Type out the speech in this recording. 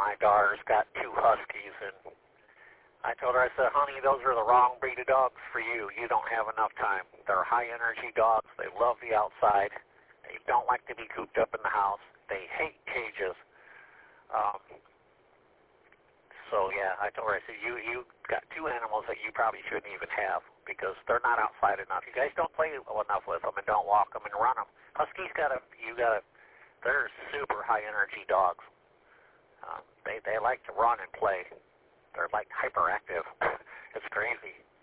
my daughter's got 2 huskies, and I told her, I said, honey, those are the wrong breed of dogs for you. You don't have enough time. They're high-energy dogs. They love the outside. They don't like to be cooped up in the house. They hate cages. So, yeah, I told her, I said, you got 2 animals that you probably shouldn't even have because they're not outside enough. You guys don't play enough with them and don't walk them and run them. Huskies they're super high-energy dogs. They like to run and play. They're like hyperactive. It's crazy.